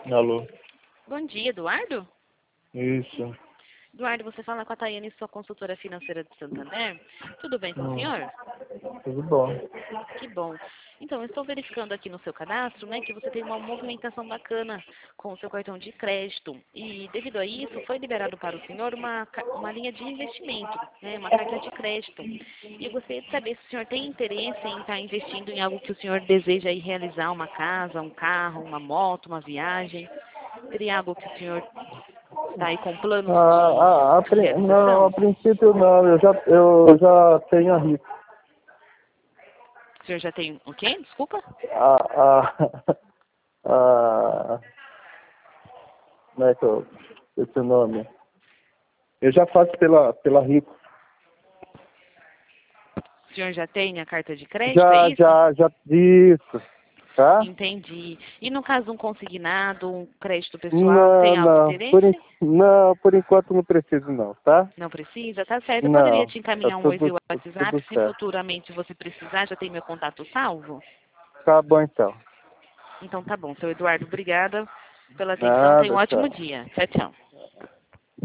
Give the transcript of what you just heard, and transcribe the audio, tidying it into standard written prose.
Alô? Bom dia, Eduardo. Isso. Eduardo, você fala com a Tayane, sua consultora financeira de Santander. Tudo bem com o senhor? Tudo bom. Que bom. Então, eu estou verificando aqui no seu cadastro, né, que você tem uma movimentação bacana com o seu cartão de crédito. E, devido a isso, foi liberado para o senhor uma linha de investimento, né, uma carta de crédito. E eu gostaria de saber se o senhor tem interesse em estar investindo em algo que o senhor deseja aí realizar, uma casa, um carro, uma moto, uma viagem. Seria algo que o senhor está aí com planos de Não, realização? a princípio não. Eu já tenho a RIP. O senhor já tem o quê? Desculpa? Como é que eu esse nome? Eu já faço pela RIP. O senhor já tem a carta de crédito, é isso? Já, isso. Tá? Entendi. E no caso um consignado, um crédito pessoal, tem algum interesse? Não, por enquanto não preciso não, tá? Não precisa? Tá certo. Eu poderia Não, te tá encaminhar um oi tudo, via WhatsApp, tudo se certo. futuramente você precisar, já tem meu contato salvo? Tá bom então. Então tá bom, seu Eduardo, obrigada pela atenção. Tenha um Nada, ótimo tchau. dia. Tchau, tchau.